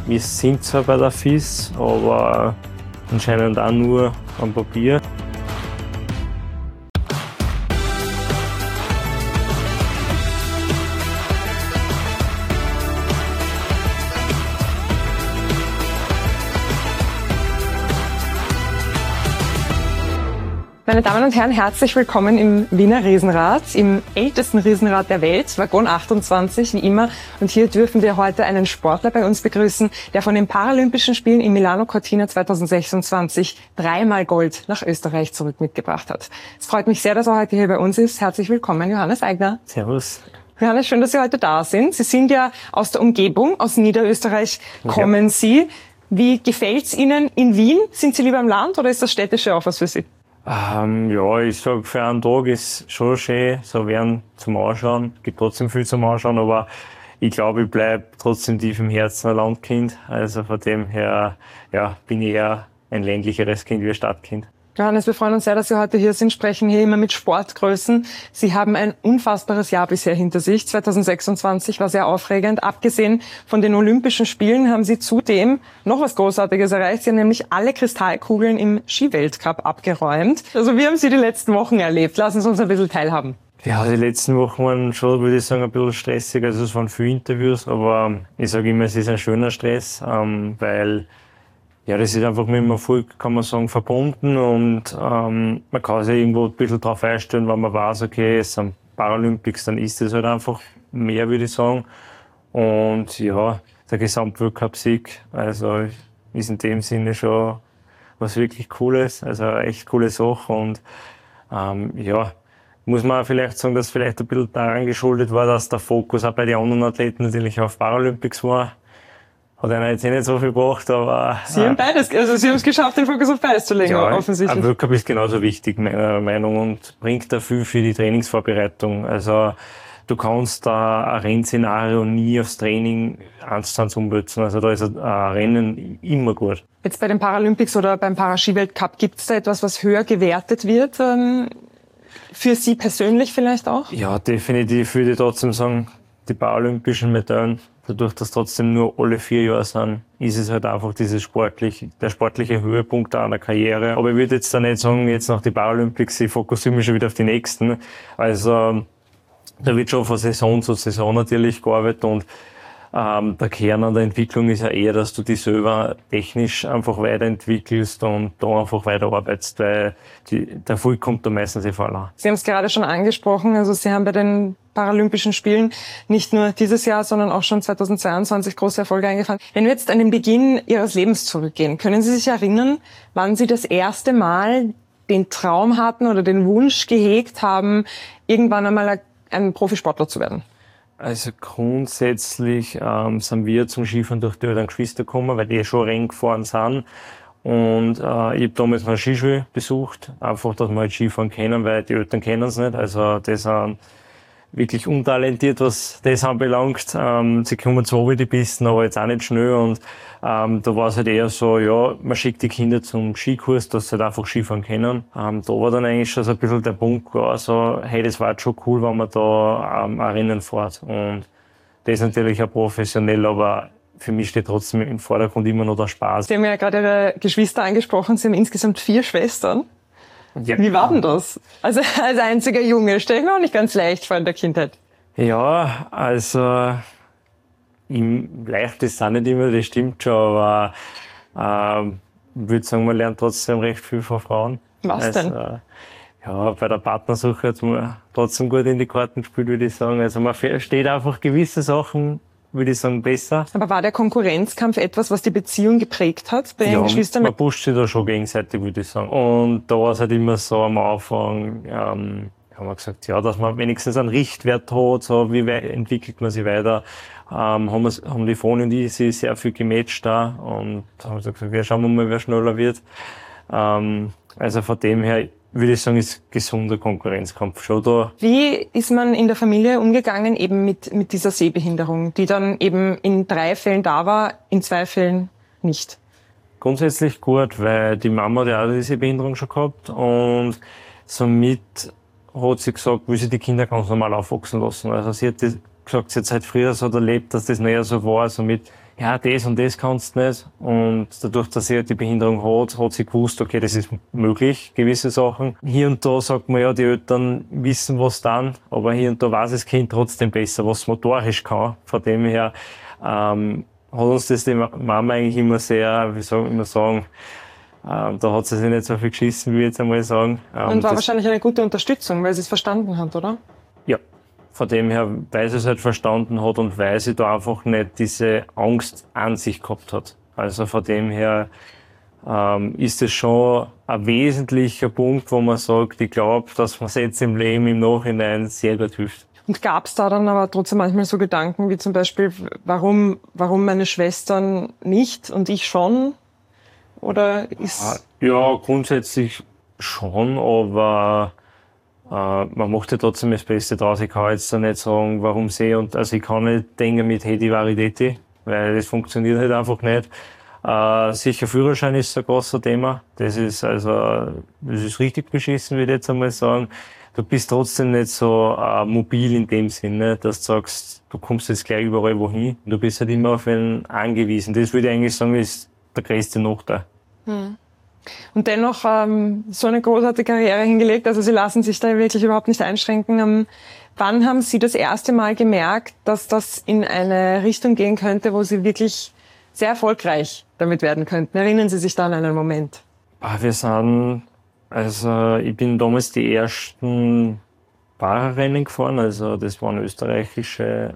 Wir sind zwar bei der FIS, aber anscheinend auch nur am Papier. Meine Damen und Herren, herzlich willkommen im Wiener Riesenrad, im ältesten Riesenrad der Welt, Waggon 28 wie immer. Und hier dürfen wir heute einen Sportler bei uns begrüßen, der von den Paralympischen Spielen in Milano Cortina 2026 dreimal Gold nach Österreich zurück mitgebracht hat. Es freut mich sehr, dass er heute hier bei uns ist. Herzlich willkommen, Johannes Eigner. Servus. Johannes, schön, dass Sie heute da sind. Sie sind ja aus der Umgebung, aus Niederösterreich kommen Sie. Wie gefällt's Ihnen in Wien? Sind Sie lieber am Land oder ist das Städtische auch was für Sie? Ja, ich sag, für einen Tag ist schon schön, so werden zum Anschauen. Gibt trotzdem viel zum Anschauen, aber ich glaube, ich bleib trotzdem tief im Herzen ein Landkind. Also von dem her, ja, bin ich eher ein ländlicheres Kind wie ein Stadtkind. Johannes, wir freuen uns sehr, dass Sie heute hier sind, sprechen hier immer mit Sportgrößen. Sie haben ein unfassbares Jahr bisher hinter sich. 2026 war sehr aufregend. Abgesehen von den Olympischen Spielen haben Sie zudem noch was Großartiges erreicht. Sie haben nämlich alle Kristallkugeln im Skiweltcup abgeräumt. Also wie haben Sie die letzten Wochen erlebt? Lassen Sie uns ein bisschen teilhaben. Ja, die letzten Wochen waren schon, würde ich sagen, ein bisschen stressig. Also es waren viele Interviews, aber ich sage immer, es ist ein schöner Stress, weil ja, das ist einfach mit dem Erfolg, kann man sagen, verbunden und man kann sich irgendwo ein bisschen drauf einstellen, wenn man weiß, okay, es sind Paralympics, dann ist es halt einfach mehr, würde ich sagen. Und ja, der Gesamtweltcup-Sieg, also ist in dem Sinne schon was wirklich Cooles, also eine echt coole Sache und ja, muss man auch vielleicht sagen, dass vielleicht ein bisschen daran geschuldet war, dass der Fokus auch bei den anderen Athleten natürlich auf Paralympics war. Hat einer jetzt nicht so viel gebracht, aber... Sie haben beides, also Sie haben es geschafft, den Fokus auf beides zu legen, ja, offensichtlich. Ein Weltcup ist genauso wichtig, meiner Meinung nach, und bringt da viel für die Trainingsvorbereitung. Also, du kannst da ein Rennszenario nie aufs Training 1:1 umwälzen. Also, da ist ein Rennen immer gut. Jetzt bei den Paralympics oder beim Paraskiweltcup, gibt es da etwas, was höher gewertet wird? Für Sie persönlich vielleicht auch? Ja, definitiv würde ich trotzdem sagen, die paralympischen Medaillen. Dadurch, dass trotzdem nur alle 4 Jahre sind, ist es halt einfach der sportliche Höhepunkt einer Karriere. Aber ich würde jetzt da nicht sagen, jetzt nach den Paralympics, ich fokussiere mich schon wieder auf die nächsten. Also, da wird schon von Saison zu Saison natürlich gearbeitet und der Kern an der Entwicklung ist ja eher, dass du dich selber technisch einfach weiterentwickelst und da einfach weiterarbeitest, weil der Erfolg kommt da meistens von allein. Sie haben es gerade schon angesprochen, also Sie haben bei den Paralympischen Spielen nicht nur dieses Jahr, sondern auch schon 2022 große Erfolge eingefahren. Wenn wir jetzt an den Beginn Ihres Lebens zurückgehen, können Sie sich erinnern, wann Sie das erste Mal den Traum hatten oder den Wunsch gehegt haben, irgendwann einmal ein Profisportler zu werden? Also grundsätzlich sind wir zum Skifahren durch die Eltern Geschwister gekommen, weil die schon Rennen gefahren sind. Und ich habe damals eine Skischule besucht, einfach, dass wir halt Skifahren kennen, weil die Eltern kennen es nicht. Also die sind wirklich untalentiert, was das anbelangt. Sie kommen zwar über die Pisten, aber jetzt auch nicht schnell. Und da war es halt eher so, ja, man schickt die Kinder zum Skikurs, dass sie halt einfach Skifahren können. Da war dann eigentlich schon so ein bisschen der Punkt klar, so, hey, das war jetzt schon cool, wenn man da ein Rennen fährt. Und das ist natürlich auch professionell, aber für mich steht trotzdem im Vordergrund immer noch der Spaß. Sie haben ja gerade Ihre Geschwister angesprochen, Sie haben insgesamt 4 Schwestern. Ja. Wie war denn das? Also als einziger Junge, stelle ich mir auch nicht ganz leicht vor in der Kindheit. Ja, also leicht ist es auch nicht immer, das stimmt schon, aber ich würde sagen, man lernt trotzdem recht viel von Frauen. Was denn? Ja, bei der Partnersuche hat man trotzdem gut in die Karten gespielt, würde ich sagen. Also man versteht einfach gewisse Sachen, würde ich sagen, besser. Aber war der Konkurrenzkampf etwas, was die Beziehung geprägt hat bei Ihren Geschwistern? Man pusht sich da schon gegenseitig, würde ich sagen. Und da war es halt immer so am Anfang, haben wir gesagt, ja, dass man wenigstens einen Richtwert hat, so wie entwickelt man sich weiter. Haben die Freunde und ich sich sehr viel gematcht da und haben gesagt, wir schauen mal, wer schneller wird. Also von dem her würde ich sagen, ist gesunder Konkurrenzkampf schon da. Wie ist man in der Familie umgegangen eben mit dieser Sehbehinderung, die dann eben in 3 Fällen da war, in 2 Fällen nicht? Grundsätzlich gut, weil die Mama hat auch diese Behinderung schon gehabt und somit hat sie gesagt, will sie die Kinder ganz normal aufwachsen lassen. Also sie hat gesagt, sie hat seit früher so erlebt, dass das näher so war, somit ja, das und das kannst du nicht. Und dadurch, dass sie die Behinderung hat sie gewusst, okay, das ist möglich, gewisse Sachen. Hier und da sagt man ja, die Eltern wissen was dann, aber hier und da weiß das Kind trotzdem besser, was motorisch kann. Von dem her hat uns das die Mama eigentlich immer sehr, wie soll ich sagen, da hat sie sich nicht so viel geschissen, wie ich jetzt einmal sagen. Und war wahrscheinlich eine gute Unterstützung, weil sie es verstanden hat, oder? Ja. Von dem her, weil sie es halt verstanden hat und weil sie da einfach nicht diese Angst an sich gehabt hat. Also von dem her ist es schon ein wesentlicher Punkt, wo man sagt, ich glaube, dass man es jetzt im Leben im Nachhinein sehr gut hilft. Und gab es da dann aber trotzdem manchmal so Gedanken wie zum Beispiel, warum meine Schwestern nicht und ich schon? Oder ist... Ja, grundsätzlich schon, aber man macht ja trotzdem das Beste draus. Ich kann jetzt da nicht sagen, warum sie und also ich kann nicht denken mit hey, die Varietät, weil das funktioniert halt einfach nicht. Sicher Führerschein ist ein großes Thema. Das ist richtig beschissen, würde ich jetzt einmal sagen. Du bist trotzdem nicht so mobil in dem Sinne, dass du sagst, du kommst jetzt gleich überall wohin. Du bist halt immer auf einen angewiesen. Das würde ich eigentlich sagen, ist der größte Nachteil. Und dennoch so eine großartige Karriere hingelegt, also Sie lassen sich da wirklich überhaupt nicht einschränken. Wann haben Sie das erste Mal gemerkt, dass das in eine Richtung gehen könnte, wo Sie wirklich sehr erfolgreich damit werden könnten? Erinnern Sie sich da an einen Moment? Ich bin damals die ersten Fahrerrennen gefahren, also das waren österreichische,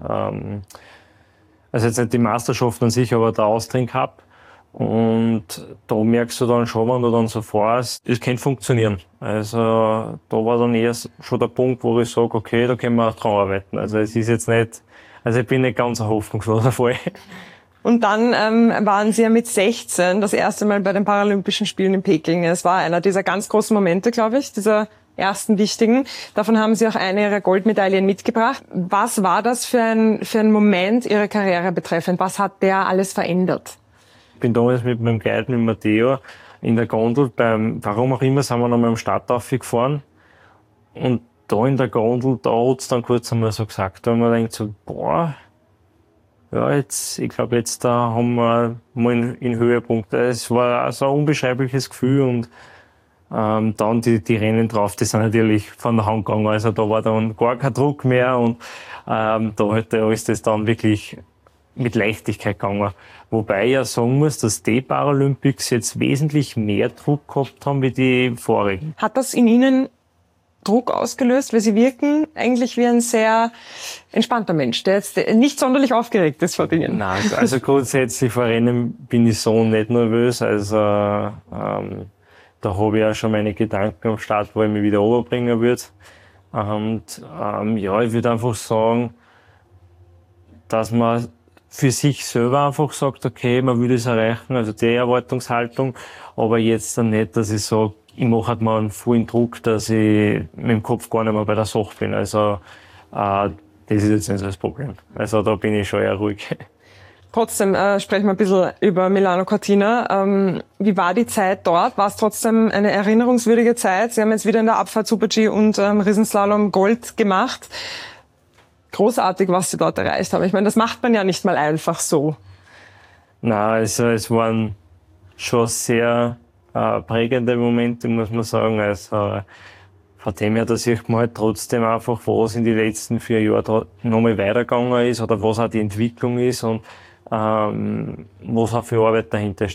also jetzt nicht die Meisterschaft an sich, aber der Austrian Cup. Und da merkst du dann schon, wenn du dann so fährst, es kann funktionieren. Also da war dann eher schon der Punkt, wo ich sage, okay, da können wir auch dran arbeiten. Also es ist jetzt nicht, also ich bin nicht ganz ein hoffnungsloser Fall. Und dann waren Sie ja mit 16 das erste Mal bei den Paralympischen Spielen in Peking. Es war einer dieser ganz großen Momente, glaube ich, dieser ersten wichtigen. Davon haben Sie auch eine Ihrer Goldmedaillen mitgebracht. Was war das für ein Moment Ihrer Karriere betreffend? Was hat der alles verändert? Ich bin damals mit meinem Guide, mit Matteo, in der Gondel, warum auch immer, sind wir noch mal am Stadtauf gefahren. Und da in der Gondel, da hat's dann kurz einmal so gesagt, da haben wir gedacht so, boah, ja, ich glaube, jetzt da haben wir mal in Höhepunkt. Es war so ein unbeschreibliches Gefühl und dann die Rennen drauf, die sind natürlich von der Hand gegangen. Also da war dann gar kein Druck mehr und da ist das dann wirklich mit Leichtigkeit gegangen. Wobei ich ja sagen muss, dass die Paralympics jetzt wesentlich mehr Druck gehabt haben wie die vorigen. Hat das in Ihnen Druck ausgelöst? Weil Sie wirken eigentlich wie ein sehr entspannter Mensch, der jetzt nicht sonderlich aufgeregt ist vor Dingen. Nein, also grundsätzlich vor Rennen bin ich so nicht nervös. Also da habe ich ja schon meine Gedanken am Start, wo ich mich wieder runterbringen würde. Und ja, ich würde einfach sagen, dass man für sich selber einfach sagt, okay, man will es erreichen, also die Erwartungshaltung, aber jetzt dann nicht, dass ich sage, ich mache halt mal einen vollen Druck, dass ich mit dem Kopf gar nicht mehr bei der Sache bin. Also das ist jetzt nicht so das Problem. Also da bin ich schon eher ruhig. Trotzdem sprechen wir ein bisschen über Milano Cortina. Wie war die Zeit dort? War es trotzdem eine erinnerungswürdige Zeit? Sie haben jetzt wieder in der Abfahrt Super-G und Riesenslalom Gold gemacht. Großartig, was Sie dort erreicht haben. Ich meine, das macht man ja nicht mal einfach so. Nein, also es waren schon sehr prägende Momente, muss man sagen. Also von dem her, da sieht man halt trotzdem einfach, was in den letzten 4 Jahren nochmal weitergegangen ist oder was auch die Entwicklung ist und was auch für Arbeit dahinter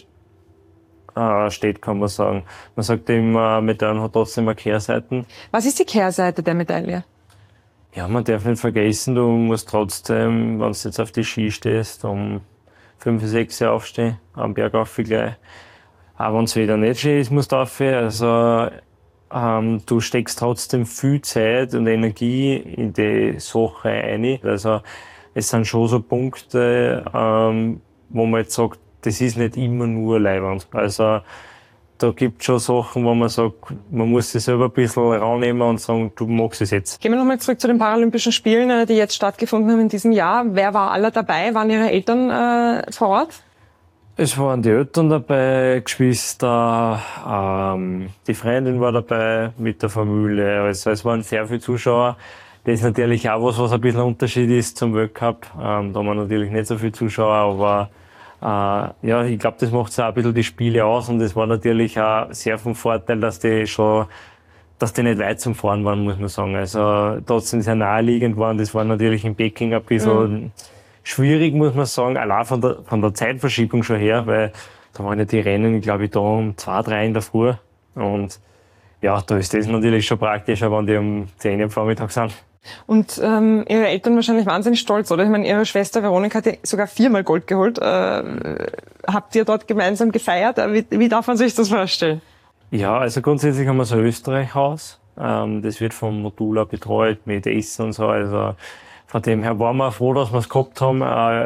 steht, kann man sagen. Man sagt immer, Medaillen hat trotzdem eine Kehrseite. Was ist die Kehrseite der Medaille? Ja, man darf nicht vergessen, du musst trotzdem, wenn du jetzt auf die Ski stehst, um 5, 6 Uhr aufstehen, am Berg auf gleich. Auch wenn es wieder nicht schön ist, musst du rauf. Also du steckst trotzdem viel Zeit und Energie in die Sache ein. Also es sind schon so Punkte, wo man jetzt sagt, das ist nicht immer nur Leiwand. Also da gibt es schon Sachen, wo man sagt, man muss sich selber ein bisschen rausnehmen und sagen, du magst es jetzt. Gehen wir nochmal zurück zu den Paralympischen Spielen, die jetzt stattgefunden haben in diesem Jahr. Wer war alle dabei? Waren Ihre Eltern vor Ort? Es waren die Eltern dabei, Geschwister, die Freundin war dabei mit der Familie. Also es waren sehr viele Zuschauer. Das ist natürlich auch was ein bisschen ein Unterschied ist zum Weltcup. Da haben wir natürlich nicht so viele Zuschauer, aber ja, ich glaube, das macht so auch ein bisschen die Spiele aus und es war natürlich auch sehr vom Vorteil, dass die nicht weit zum Fahren waren, muss man sagen. Also trotzdem sehr naheliegend waren. Das war natürlich in Peking ein bisschen schwierig, muss man sagen, allein von der Zeitverschiebung schon her, weil da waren ja die Rennen, glaube ich, da um 2, 3 in der Früh. Und ja, da ist das natürlich schon praktischer, wenn die um 10 Uhr am Vormittag sind. Und Ihre Eltern wahrscheinlich wahnsinnig stolz, oder? Ich meine, Ihre Schwester Veronika hat ja sogar 4-mal Gold geholt. Habt ihr dort gemeinsam gefeiert? Wie darf man sich das vorstellen? Ja, also grundsätzlich haben wir so ein Österreich-Haus. Das wird vom Modula betreut mit Essen und so. Also von dem her waren wir froh, dass wir es gehabt haben.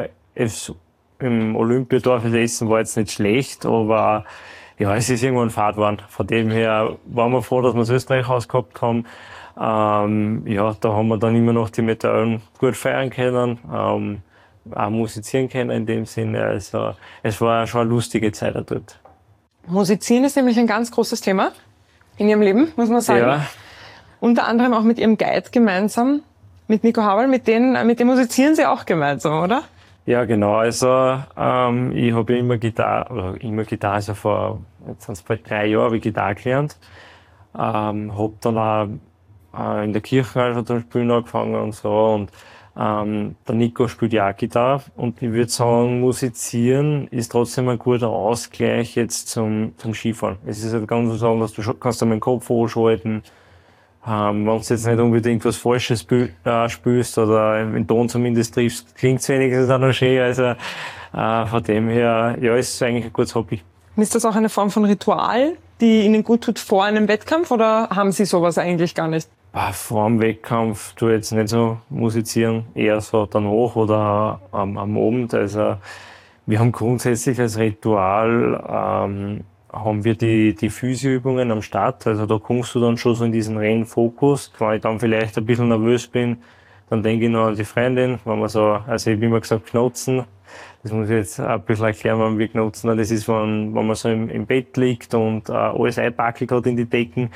Im Olympiadorf, das Essen war jetzt nicht schlecht, aber ja, es ist irgendwann Fahrt geworden. Von dem her waren wir froh, dass wir das Österreich-Haus gehabt haben. Ja, da haben wir dann immer noch die Medaillen gut feiern können, auch musizieren können in dem Sinne. Also es war schon eine lustige Zeit dort. Musizieren ist nämlich ein ganz großes Thema in Ihrem Leben, muss man sagen. Ja. Unter anderem auch mit Ihrem Guide gemeinsam, mit Nico Haberl, mit dem musizieren Sie auch gemeinsam, oder? Ja, genau. Also ich habe ja immer Gitarre, also jetzt sind es bald 3 Jahre, habe ich Gitarre gelernt. Habe dann auch in der Kirche also zum Spielen angefangen und so. Und der Nico spielt ja auch Gitarre. Und ich würde sagen, musizieren ist trotzdem ein guter Ausgleich jetzt zum Skifahren. Es ist halt ganz so, dass du kannst dann den Kopf anschalten. Wenn du jetzt nicht unbedingt was Falsches spielst oder den Ton zumindest triffst, klingt es wenigstens auch noch schön. Also von dem her, ja, ist es eigentlich ein gutes Hobby. Ist das auch eine Form von Ritual, die Ihnen gut tut vor einem Wettkampf, oder haben Sie sowas eigentlich gar nicht? Vor dem Wettkampf tue ich jetzt nicht so musizieren, eher so danach oder am Abend. Also wir haben grundsätzlich als Ritual haben wir die Physioübungen am Start. Also da kommst du dann schon so in diesen Rennfokus. Wenn ich dann vielleicht ein bisschen nervös bin, dann denke ich noch an die Freundin, wenn wir so, also ich habe immer gesagt, knotzen. Das muss ich jetzt ein bisschen erklären, wenn wir knotzen. Das ist, wenn man so im Bett liegt und alles einpackelt hat in die Decken.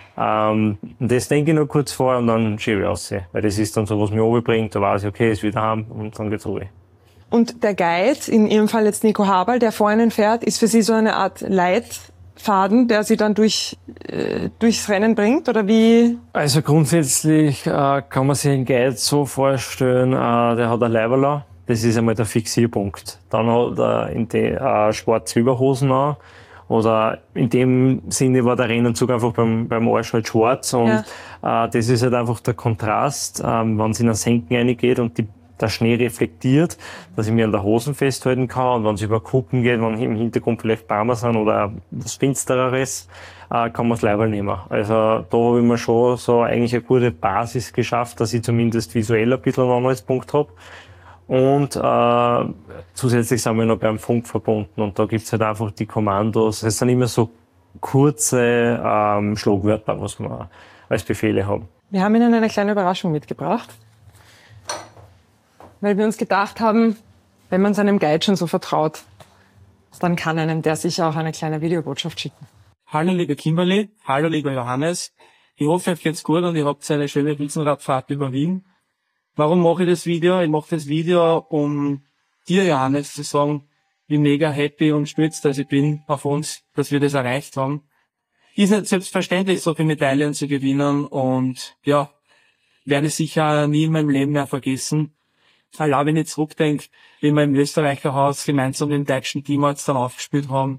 Das denke ich noch kurz vor und dann schiebe ich raus. Weil das ist dann so, was mich runterbringt. Da weiß ich, okay, ist wieder heim und dann geht's runter. Und der Guide, in Ihrem Fall jetzt Nico Haberl, der vor Ihnen fährt, ist für Sie so eine Art Leitfaden, der Sie dann durchs Rennen bringt, oder wie? Also grundsätzlich kann man sich einen Guide so vorstellen, der hat ein Leiberl. Das ist einmal der Fixierpunkt. Dann hat er in die schwarze Überhosen an. Oder in dem Sinne war der Rennanzug einfach beim Arsch halt schwarz. Und das ist halt einfach der Kontrast, wenn es in ein Senken reingeht und der Schnee reflektiert, dass ich mir an der Hosen festhalten kann. Und wenn es über Kuppen geht, wenn im Hintergrund vielleicht Bäume sind oder was Finstereres, kann man das Leiberl nehmen. Also da habe ich mir schon so eigentlich eine gute Basis geschafft, dass ich zumindest visuell ein bisschen einen Anhaltspunkt habe. Und zusätzlich sind wir noch beim Funk verbunden und da gibt's halt einfach die Kommandos. Es sind immer so kurze Schlagwörter, was wir als Befehle haben. Wir haben Ihnen eine kleine Überraschung mitgebracht, weil wir uns gedacht haben, wenn man seinem Guide schon so vertraut, dann kann einem der sicher auch eine kleine Videobotschaft schicken. Hallo liebe Kimberly, hallo lieber Johannes. Ich hoffe, euch geht's gut und ihr habt eine schöne Riesenradfahrt über Wien. Warum mache ich das Video? Ich mache das Video, um dir, Johannes, zu sagen, wie mega happy und stolz, dass ich bin auf uns, dass wir das erreicht haben. Ist nicht selbstverständlich, so viele Medaillen zu gewinnen und ja, werde ich sicher nie in meinem Leben mehr vergessen. Allein wenn ich zurückdenke, wie wir im Österreicher Haus gemeinsam den deutschen Teamarzt dann aufgespielt haben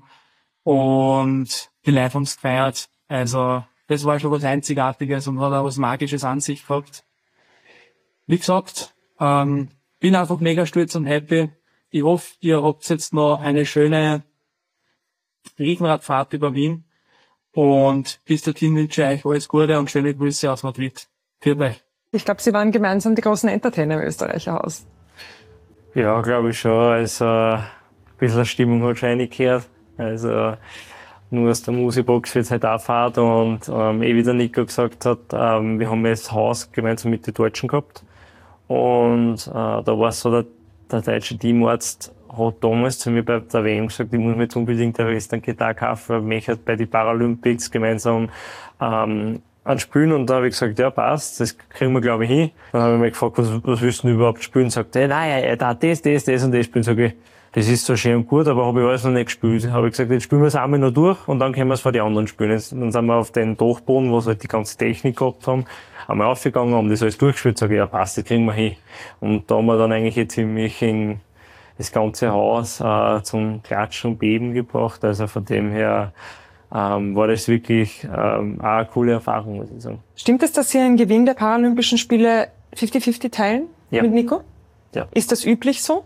und die Leute haben es gefeiert. Also das war schon was Einzigartiges und hat auch was Magisches an sich gehabt. Wie gesagt, bin einfach mega stolz und happy. Ich hoffe, ihr habt jetzt noch eine schöne Riesenradfahrt über Wien. Und bis dorthin wünsche ich euch alles Gute und schöne Grüße aus Madrid. Für euch. Ich glaube, Sie waren gemeinsam die großen Entertainer im Österreicher Haus. Ja, glaube ich schon. Also ein bisschen Stimmung hat schon reingehört. Also nur aus der Musikbox wird es halt auch Fahrt. Und wie der Nico gesagt hat, wir haben das Haus gemeinsam mit den Deutschen gehabt. Und da war es so, der deutsche Teamarzt hat damals zu mir bei der WM gesagt, ich muss mir jetzt unbedingt eine Western-Gitarre kaufen, weil ich möchte bei den Paralympics gemeinsam anspielen. Und da habe ich gesagt, ja passt, das kriegen wir glaube ich hin. Dann habe ich mich gefragt, was willst du denn überhaupt spielen? Sagt er, nein, er darf das und das spielen. Sag ich, das ist so schön und gut, aber habe ich alles noch nicht gespielt. Habe ich gesagt, jetzt spielen wir es einmal noch durch und dann können wir es vor die anderen spielen. Jetzt, dann sind wir auf den Dachboden, wo sie halt die ganze Technik gehabt haben, einmal aufgegangen, haben das alles durchgespielt, sage ich, ja passt, das kriegen wir hin. Und da haben wir dann eigentlich ziemlich das ganze Haus zum Klatschen und Beben gebracht. Also von dem her war das wirklich auch eine coole Erfahrung, muss ich sagen. Stimmt es, dass Sie einen Gewinn der Paralympischen Spiele 50-50 teilen mit Nico? Ja. Ist das üblich so?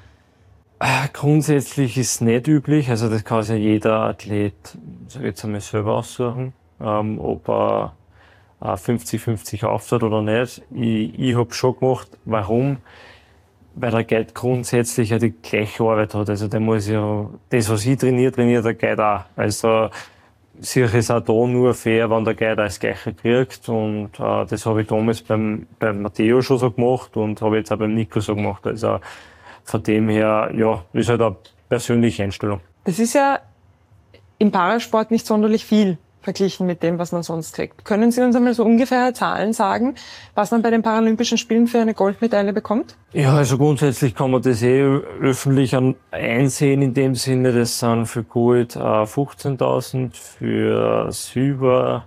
Grundsätzlich ist es nicht üblich. Also das kann sich ja jeder Athlet, sag ich jetzt einmal, selber aussuchen, ob er 50-50 auftut oder nicht. Ich habe schon gemacht. Warum? Weil der Guide grundsätzlich ja die gleiche Arbeit hat. Also der muss ja, das was ich trainiert der Guide auch. Also sicher ist auch da nur fair, wenn der Guide auch das Gleiche kriegt. Und das habe ich damals beim Matteo schon so gemacht und habe jetzt auch beim Nico so gemacht. Also von dem her, ja, ist halt eine persönliche Einstellung. Das ist ja im Parasport nicht sonderlich viel verglichen mit dem, was man sonst kriegt. Können Sie uns einmal so ungefähr Zahlen sagen, was man bei den Paralympischen Spielen für eine Goldmedaille bekommt? Ja, also grundsätzlich kann man das öffentlich einsehen in dem Sinne, das sind für Gold 15.000, für Silber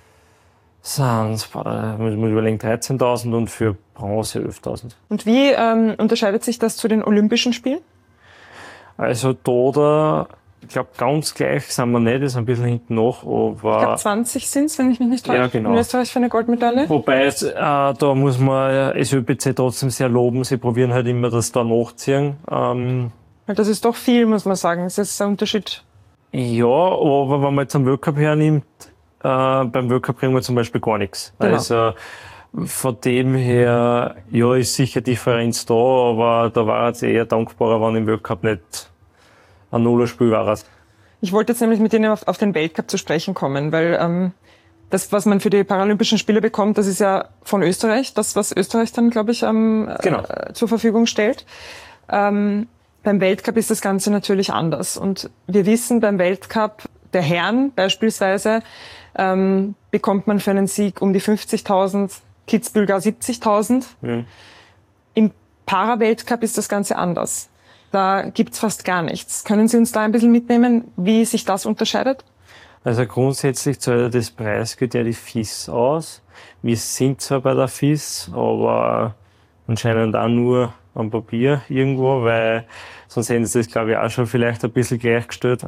sind es, muss ich überlegen, 13.000 und für Bronze 11.000. Und wie unterscheidet sich das zu den Olympischen Spielen? Also ich glaube, ganz gleich sind wir nicht, das ist ein bisschen hinten nach, aber... Ich glaube 20 sind es, wenn ich mich nicht täusche, ja, genau. in Österreich für eine Goldmedaille. Wobei, da muss man das ÖPC trotzdem sehr loben, sie probieren halt immer das da nachziehen. Weil das ist doch viel, muss man sagen, das ist ein Unterschied. Ja, aber wenn man jetzt einen Weltcup hernimmt, beim Weltcup kriegen wir zum Beispiel gar nichts. Genau. Also von dem her, ja, ist sicher Differenz da, aber da war es eher dankbarer, wenn im Weltcup nicht ein Nullerspiel war. Ich wollte jetzt nämlich mit Ihnen auf den Weltcup zu sprechen kommen, weil das, was man für die Paralympischen Spiele bekommt, das ist ja von Österreich, das, was Österreich dann, glaube ich, genau. Zur Verfügung stellt. Beim Weltcup ist das Ganze natürlich anders. Und wir wissen, beim Weltcup der Herren beispielsweise bekommt man für einen Sieg um die 50.000, Kitzbühel gar 70.000. Mhm. Im Para-Weltcup ist das Ganze anders. Da gibt's fast gar nichts. Können Sie uns da ein bisschen mitnehmen, wie sich das unterscheidet? Also grundsätzlich zahlt das Preisgeld ja die FIS aus. Wir sind zwar bei der FIS, aber anscheinend auch nur am Papier irgendwo, weil sonst hätten sie das, glaube ich, auch schon vielleicht ein bisschen gleichgestellt.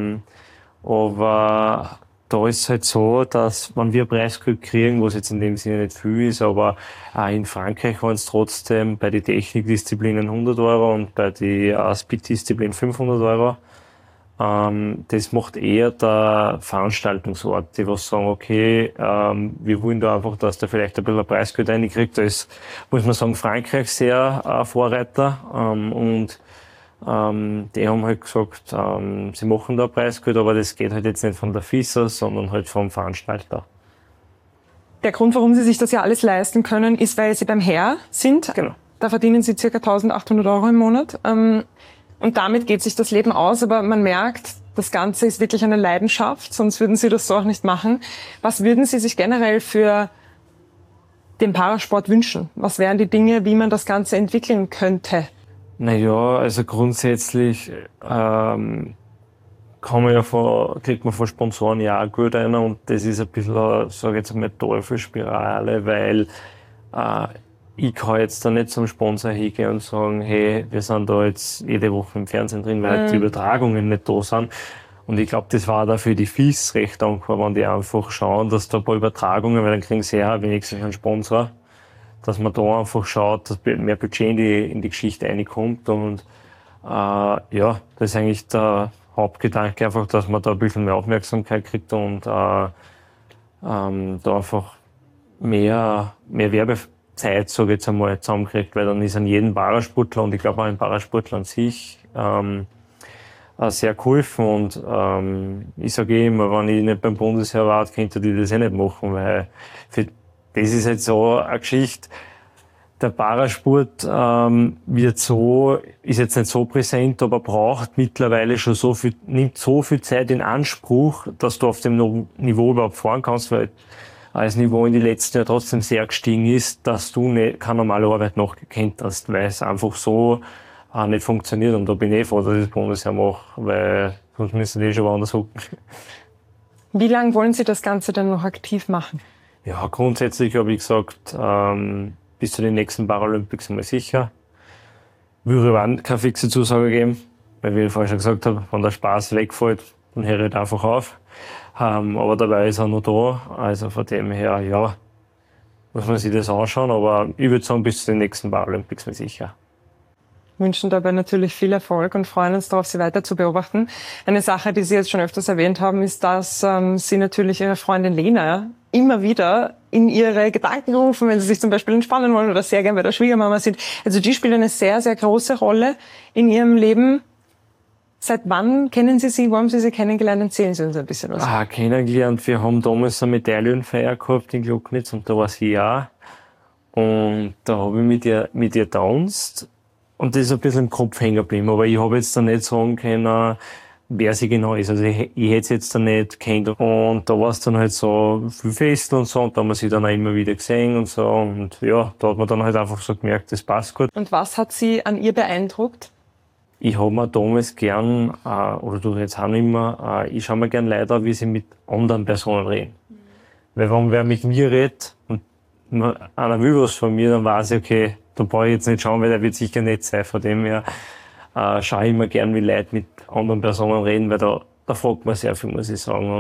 Aber da ist es halt so, dass wenn wir Preisgeld kriegen, was jetzt in dem Sinne nicht viel ist, aber auch in Frankreich waren es trotzdem bei den Technikdisziplinen 100 € und bei den Speed-Disziplinen 500 €. Das macht eher der Veranstaltungsort, die was sagen, okay, wir wollen da einfach, dass der vielleicht ein bisschen Preisgeld reinkriegt. Da ist, muss man sagen, Frankreich sehr Vorreiter und die haben halt gesagt, sie machen da Preisgeld, aber das geht halt jetzt nicht von der FIS aus, sondern halt vom Veranstalter. Der Grund, warum Sie sich das ja alles leisten können, ist, weil Sie beim Heer sind. Genau. Da verdienen Sie ca. 1.800 € im Monat. Und damit geht sich das Leben aus, aber man merkt, das Ganze ist wirklich eine Leidenschaft, sonst würden Sie das so auch nicht machen. Was würden Sie sich generell für den Parasport wünschen? Was wären die Dinge, wie man das Ganze entwickeln könnte? Naja, also grundsätzlich kriegt man von Sponsoren ja auch Geld rein und das ist ein bisschen, sage ich jetzt mal, Teufelsspirale, weil ich kann jetzt da nicht zum Sponsor hingehen und sagen, hey, wir sind da jetzt jede Woche im Fernsehen drin, weil die Übertragungen nicht da sind. Und ich glaube, das war da für die FIS recht dankbar, wenn die einfach schauen, dass da ein paar Übertragungen, weil dann kriegen sie ja wenigstens einen Sponsor, dass man da einfach schaut, dass mehr Budget in die Geschichte reinkommt. Und ja, das ist eigentlich der Hauptgedanke, einfach, dass man da ein bisschen mehr Aufmerksamkeit kriegt und da einfach mehr Werbezeit, sage ich jetzt einmal, zusammenkriegt, weil dann ist an jedem Parasportler und ich glaube auch ein Parasportler an sich sehr geholfen und ich sage immer, wenn ich nicht beim Bundesheer war, könnte ich das nicht machen, weil das ist halt so eine Geschichte. Der Parasport ist jetzt nicht so präsent, aber braucht mittlerweile schon nimmt so viel Zeit in Anspruch, dass du auf dem Niveau überhaupt fahren kannst, weil das Niveau in den letzten Jahren trotzdem sehr gestiegen ist, dass du keine normale Arbeit nachgekannt hast, weil es einfach so auch nicht funktioniert. Und da bin ich froh, dass ich das Bundesheer mache, weil sonst müssen die schon woanders hocken. Wie lange wollen Sie das Ganze dann noch aktiv machen? Ja, grundsätzlich habe ich gesagt, bis zu den nächsten Paralympics mal sicher. Würde aber auch keine fixe Zusage geben, weil, wie ich vorher schon gesagt habe, wenn der Spaß wegfällt, dann höre ich einfach auf. Aber dabei ist er noch da, also von dem her, ja, muss man sich das anschauen, aber ich würde sagen, bis zu den nächsten Paralympics mal sicher. Wünschen dabei natürlich viel Erfolg und freuen uns darauf, Sie weiter zu beobachten. Eine Sache, die Sie jetzt schon öfters erwähnt haben, ist, dass Sie natürlich Ihre Freundin Lena immer wieder in Ihre Gedanken rufen, wenn Sie sich zum Beispiel entspannen wollen oder sehr gern bei der Schwiegermama sind. Also die spielt eine sehr, sehr große Rolle in Ihrem Leben. Seit wann kennen Sie sie? Wo haben Sie sie kennengelernt? Erzählen Sie uns ein bisschen was. Kennengelernt. Wir haben damals eine Medaillenfeier gehabt in Glocknitz und da war sie auch. Und da habe ich mit ihr tanzt. Und das ist ein bisschen im Kopf hängen geblieben. Aber ich habe jetzt da nicht sagen können, wer sie genau ist. Also ich hätte sie jetzt da nicht kennt. Und da war es dann halt so viel Fest und so. Und da haben wir sie dann auch immer wieder gesehen und so. Und ja, da hat man dann halt einfach so gemerkt, das passt gut. Und was hat Sie an ihr beeindruckt? Ich habe mir damals gern, oder du jetzt auch nicht mehr, ich schaue mir gern Leute an, wie sie mit anderen Personen reden. Weil wenn wer mit mir redet und einer will was von mir, dann weiß ich, okay, da brauche ich jetzt nicht schauen, weil der wird sicher nett sein. Von dem her schaue ich immer gern, wie Leute mit anderen Personen reden, weil da fragt man sehr viel, muss ich sagen.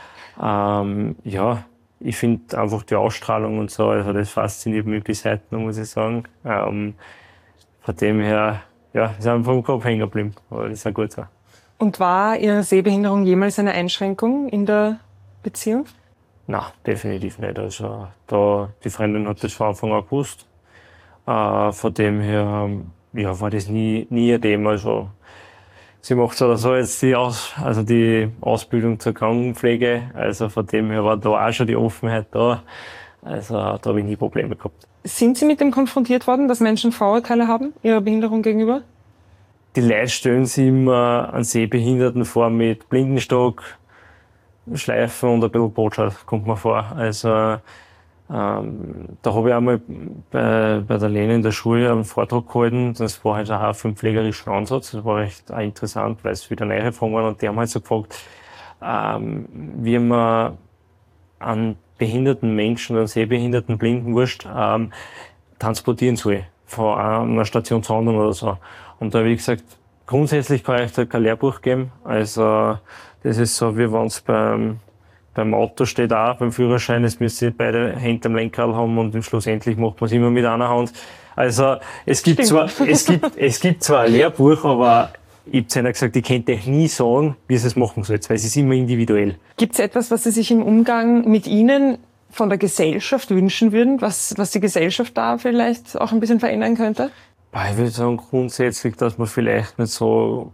Und ja, ich finde einfach die Ausstrahlung und so, also das fasziniert mich bis heute noch, muss ich sagen. Von dem her, ja, ist einfach im Kopf hängen geblieben, aber das ist auch gut so. Und war Ihre Sehbehinderung jemals eine Einschränkung in der Beziehung? Nein, definitiv nicht. Also die Freundin hat das von Anfang an gewusst. Von dem her, ja, war das nie ein Thema. Also, sie macht so oder so jetzt die Ausbildung zur Krankenpflege. Also von dem her war da auch schon die Offenheit da. Also da habe ich nie Probleme gehabt. Sind Sie mit dem konfrontiert worden, dass Menschen Vorurteile haben, ihrer Behinderung gegenüber? Die Leute stellen sich immer einen Sehbehinderten vor mit Blindenstock, Schleifen und ein bisschen Botschaft, kommt mir vor. Also da habe ich einmal bei der Lene in der Schule einen Vortrag gehalten. Das war halt auch für einen pflegerischen Ansatz. Das war recht auch interessant, weil es wieder neue Fragen waren. Und die haben halt so gefragt, wie man an behinderten Menschen oder sehbehinderten Blinden wurscht transportieren soll. Von einer Station zur anderen oder so. Und da habe ich gesagt, grundsätzlich kann ich da kein Lehrbuch geben. Also das ist so, wie wenn es beim Auto steht auch, beim Führerschein, es müsste beide Hände am Lenkrad haben und schlussendlich macht man es immer mit einer Hand. Also es gibt zwar ein Lehrbuch, aber ich habe zu einer gesagt, ich könnte euch nie sagen, wie ihr es machen sollt, weil es ist immer individuell. Gibt es etwas, was Sie sich im Umgang mit Ihnen von der Gesellschaft wünschen würden, was die Gesellschaft da vielleicht auch ein bisschen verändern könnte? Ich würde sagen grundsätzlich, dass man vielleicht nicht so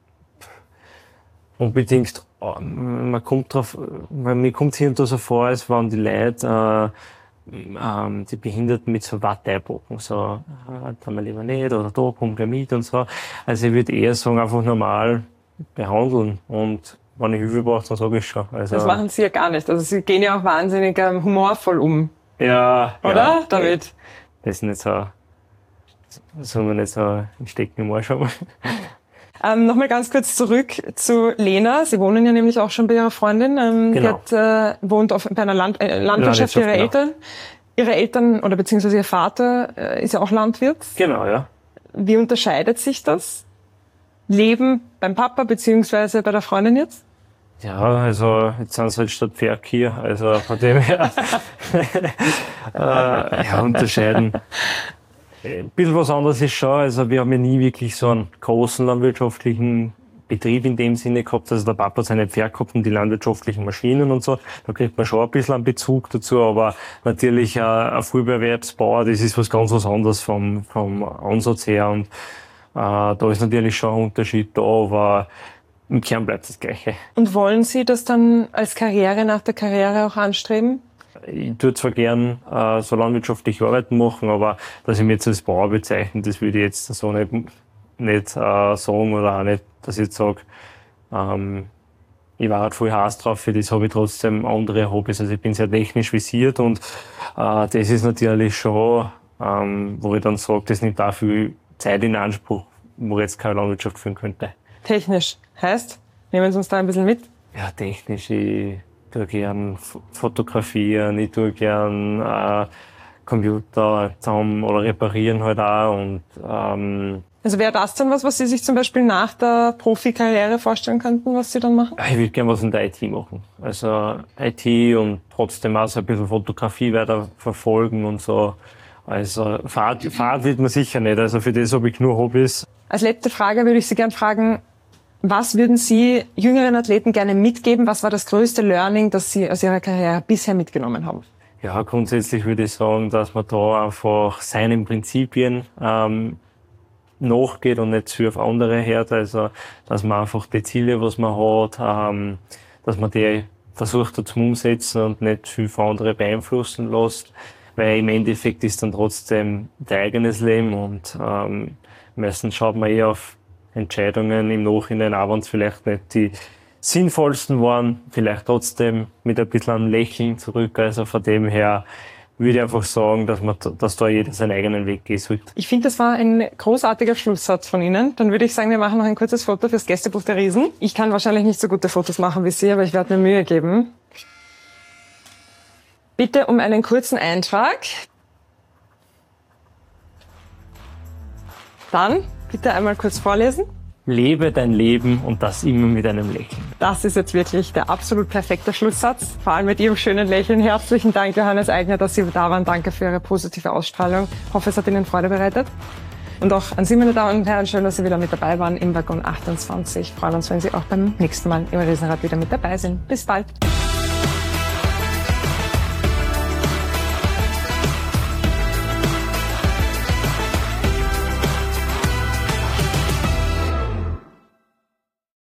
unbedingt, mir kommt hier und da so vor, als wenn die Leute die Behinderten mit so Watte einpacken, so, da mal lieber nicht, oder da, komm gleich mit und so. Also ich würde eher sagen, einfach normal behandeln und wenn ich Hilfe brauche, dann sage ich schon. Also, das machen Sie ja gar nicht. Also Sie gehen ja auch wahnsinnig humorvoll um. Ja. Oder? Ja, David? Das ist nicht so, das soll man nicht so ein Stecken im Arsch haben. Nochmal ganz kurz zurück zu Lena. Sie wohnen ja nämlich auch schon bei Ihrer Freundin. Genau. Die wohnt bei einer Landwirtschaft ihrer Eltern. Ihre Eltern oder beziehungsweise ihr Vater ist ja auch Landwirt. Genau, ja. Wie unterscheidet sich das Leben beim Papa beziehungsweise bei der Freundin jetzt? Ja, also jetzt sind sie halt statt Pferd hier, also von dem her ja, unterscheiden. Ein bisschen was anderes ist schon, also wir haben ja nie wirklich so einen großen landwirtschaftlichen Betrieb in dem Sinne gehabt, also der Papa hat seine Pferde gehabt und die landwirtschaftlichen Maschinen und so, da kriegt man schon ein bisschen einen Bezug dazu, aber natürlich ein Frühbeerwerbsbauer, das ist was ganz was anderes vom Ansatz her und da ist natürlich schon ein Unterschied da, aber im Kern bleibt das Gleiche. Und wollen Sie das dann als Karriere nach der Karriere auch anstreben? Ich tue zwar gern so landwirtschaftliche Arbeiten machen, aber dass ich mich jetzt als Bauer bezeichne, das würde ich jetzt so nicht sagen oder auch nicht, dass ich jetzt sage, ich war halt voll heiß drauf, für das habe ich trotzdem andere Hobbys. Also ich bin sehr technisch visiert und das ist natürlich schon, wo ich dann sage, das nimmt auch viel Zeit in Anspruch wo jetzt keine Landwirtschaft führen könnte. Technisch heißt, nehmen Sie uns da ein bisschen mit. Ja, technisch, ich tue gern fotografieren, ich tue gern Computer zusammen oder reparieren halt auch und Also wäre das dann was Sie sich zum Beispiel nach der Profikarriere vorstellen könnten, was Sie dann machen? ich würde gerne was in der IT machen. Also IT und trotzdem auch so ein bisschen Fotografie weiter verfolgen und so. Also Fahrt wird man sicher nicht, also für das habe ich nur Hobbys. Als letzte Frage würde ich Sie gerne fragen, was würden Sie jüngeren Athleten gerne mitgeben? Was war das größte Learning, das Sie aus Ihrer Karriere bisher mitgenommen haben? Ja, grundsätzlich würde ich sagen, dass man da einfach seinen Prinzipien nachgeht und nicht zu viel auf andere hört. Also, dass man einfach die Ziele, was man hat, dass man die versucht zu umsetzen und nicht viel von anderen beeinflussen lässt. Weil im Endeffekt ist dann trotzdem dein eigenes Leben und meistens schaut man eher auf Entscheidungen im Nachhinein, auch wenn es vielleicht nicht die sinnvollsten waren, vielleicht trotzdem mit ein bisschen einem Lächeln zurück. Also von dem her würde ich einfach sagen, dass da jeder seinen eigenen Weg gehen sollte. Ich finde, das war ein großartiger Schlusssatz von Ihnen. Dann würde ich sagen, wir machen noch ein kurzes Foto fürs Gästebuch der Riesen. Ich kann wahrscheinlich nicht so gute Fotos machen wie Sie, aber ich werde mir Mühe geben. Bitte um einen kurzen Eintrag. Dann bitte einmal kurz vorlesen. Lebe dein Leben und das immer mit einem Lächeln. Das ist jetzt wirklich der absolut perfekte Schlusssatz. Vor allem mit Ihrem schönen Lächeln. Herzlichen Dank, Johannes Eigner, dass Sie da waren. Danke für Ihre positive Ausstrahlung. Ich hoffe, es hat Ihnen Freude bereitet. Und auch an Sie, meine Damen und Herren, schön, dass Sie wieder mit dabei waren im Waggon 28. Wir freuen uns, wenn Sie auch beim nächsten Mal im Riesenrad wieder mit dabei sind. Bis bald.